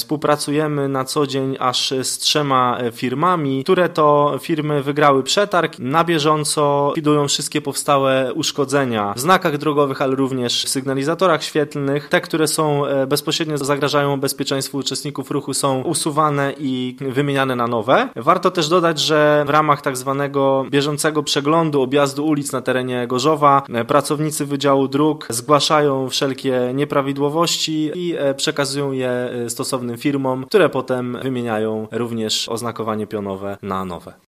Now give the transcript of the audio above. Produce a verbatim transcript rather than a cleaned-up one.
współpracujemy na co dzień aż z trzema firmami, które to firmy wygrały przetarg. Na bieżąco likwidują wszystkie powstałe uszkodzenia w znakach drogowych, ale również w sygnalizatorach świetlnych. Te, które są bezpośrednio zagrażają bezpieczeństwu uczestników ruchu, są usuwane i wymieniane na nowe. Warto też dodać, że w ramach tak zwanego bieżącego przeglądu objazdu ulic na terenie Gorzowa pracownicy Wydziału Dróg zgłaszają wszelkie nieprawidłowości i przekazują je stosownym firmom, które potem wymieniają również oznakowanie pionowe na nowe.